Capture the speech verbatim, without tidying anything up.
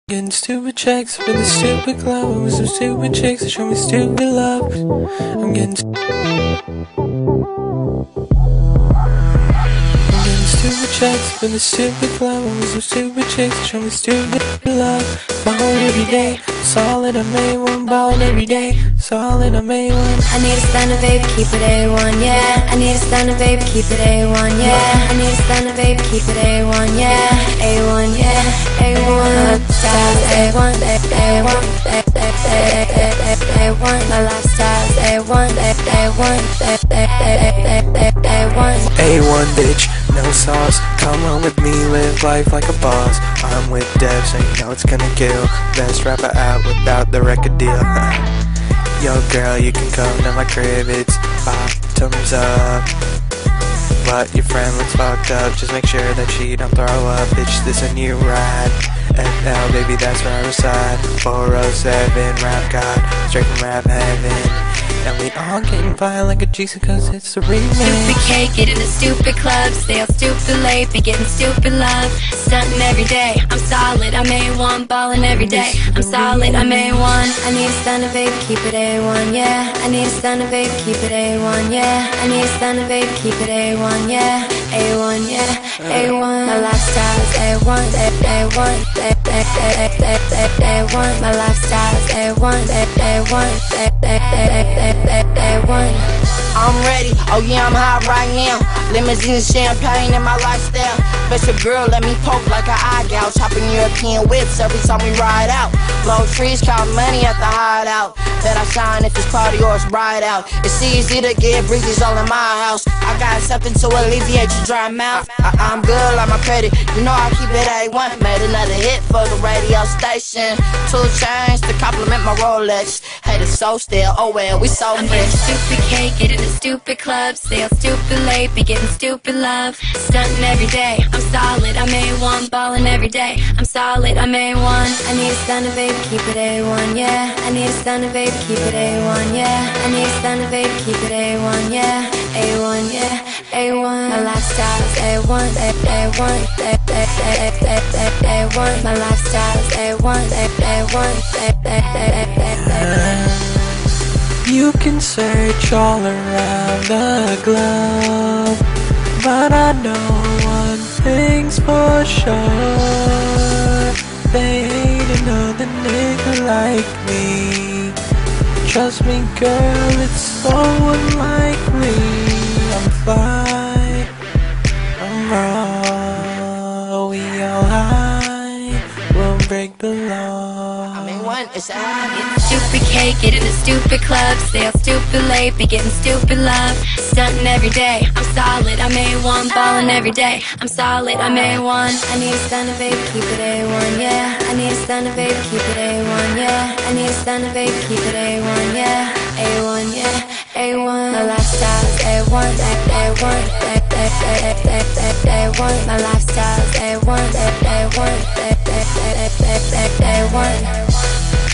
Getting stupid checks for the stupid club. I'm with some stupid chicks that show me stupid love. I'm getting I'm getting stupid checks for the stupid club. I'm with some stupid chicks that show me stupid love. Ballin' every day, solid, I made one. Ballin' every day, solid, I made one. I need a stunner, baby, keep it A one, yeah. I need a stunner, baby, keep it A one, yeah. I need a stunner, baby, keep it A one, yeah. A one, yeah, A one. Styles A one, A one, A one. My lifestyle's A one, A one, A one. A one, bitch, no sauce. Come on with me, live life like a boss. I'm with Dev, so you know it's gonna kill. Best rapper out without the record deal. Yo girl, you can come to my crib, it's bottoms up. But your friend looks fucked up, just make sure that she don't throw up. Bitch, this a new ride. F L, baby, that's where I reside. four oh seven, rap god, straight from rap heaven. And we all getting fine like a G-C cause it's a remix. Stupid cake, get in the stupid club. Stay out stupid late, be getting stupid love. Stunting every day, I'm solid, I'm A one. Ballin' every day, I'm solid, I'm A one. I need a stunner, baby, keep it A one, yeah. I need a stunner, baby, keep it A one, yeah. I need a stunner, baby, keep it A one, yeah. A one, yeah, A one. My lifestyle's A one, A one, A one. My lifestyle's A one, A one, A one. I'm ready, oh yeah, I'm hot right now. Limousine champagne in my lifestyle. Special girl, let me poke like an eye gouge. Hopping European whips every time we ride out. Blow trees, count money at the hideout. Bet I shine if it's party or it's bright out. It's easy to get breezes all in my house. I got something to alleviate your dry mouth. I I'm good like my credit, you know I keep it A one. Made another hit for the radio station. Two chains to compliment my Rolex. Hey, it's so still, oh well, we so I'm fresh. getting stupid cake, get in the stupid club. Stay out stupid late, be getting stupid love. Stunting every day, I'm solid, I'm A one. Ballin' every day, I'm solid, I'm A one. I need a stunner, baby, keep it A one, yeah. I need a stunner, baby, keep it A one, yeah. I need a stunner, baby, keep it A one, yeah. A one, yeah, A one. My lifestyle's A one, A one, A one. My lifestyle's A one, A one, A one. You can search all around the globe, but I know one thing's for sure. They ain't another nigga like me. Trust me, girl, it's so unlikely. I'm fine, I'm raw, we all high, we'll break the law. I'm in one, it's a high. Getting stupid cake, get in the stupid club. Stay out stupid late, be getting stupid love. Stunting every day, I'm solid, I'm A one. Ballin' every day, I'm solid, I'm A one. I need a stunner, baby, keep it A one, yeah. I need a stunner, baby, keep it A one, yeah. I need a stunner, baby, keep it A one, yeah. A one, yeah, A one. My lifestyle's A one, A one, A one. My lifestyle's A one, A one, A one.